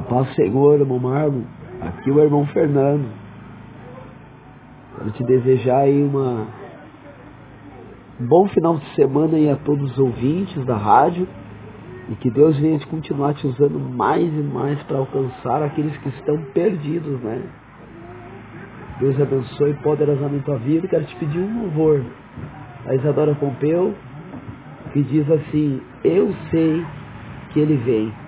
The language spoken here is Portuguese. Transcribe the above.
Paz, Senhor, irmão Marlon. Aqui o irmão Fernando. Quero te desejar aí um bom final de semana aí a todos os ouvintes da rádio. E que Deus venha continuar te usando mais e mais para alcançar aqueles que estão perdidos, né? Deus abençoe poderosamente tua vida. Quero te pedir um louvor. A Isadora Pompeu, que diz assim: eu sei que Ele vem.